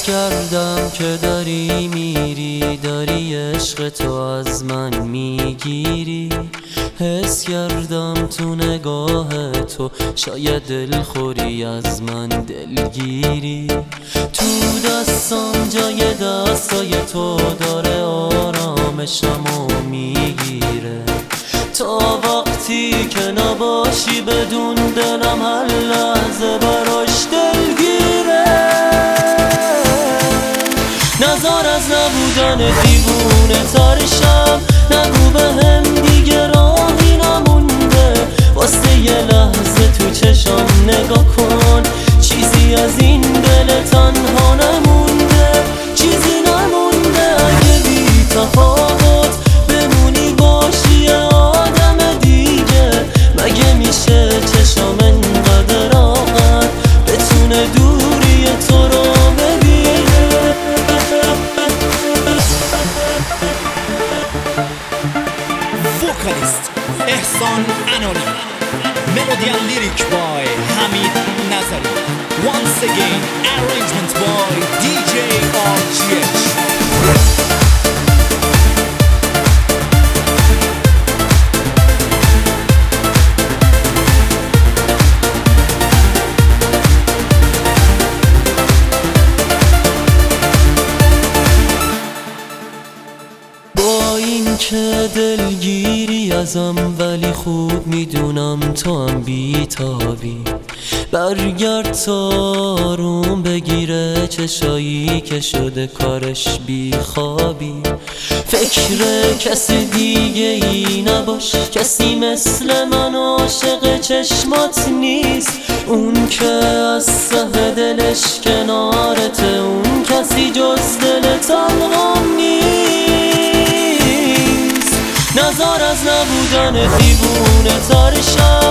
حس کردم که داری میری، داری عشق تو از من میگیری. حس کردم تو نگاه تو شاید دلخوری از من دلگیری. تو دستم جای دستای تو داره آرامشمو میگیره. تا وقتی که نباشی بدون دلم هر لحظه براش دلگیره. نزار از نبودن دیوونه ترشم، نگو به هم دیگه راهی نمونده. واسه یه لحظه تو چشم نگاه کن، چیزی از این دل تنها نمونده. چیزی نمونده اگه بی تفاوت بمونی باشی یه آدم دیگه. مگه میشه چشم انقدر راحت بتونه دوری تو رو ببینه؟ وکالیست احسان انانی، melody and lyric by Hamid Nazari. Once again arrangement by DJ RGH. با این که دلگیری ازم ولی خوب میدونم تو هم بیتابی. برگرد تا آروم بگیره چشایی که شده کارش بیخوابی. فکر کسی دیگه ای نباش، کسی مثل من عاشق چشمات نیست. اون که از ته دلش کنارته، اون کسی جز دل تنها نیست. نزار از نبودن دیوونه ترشم،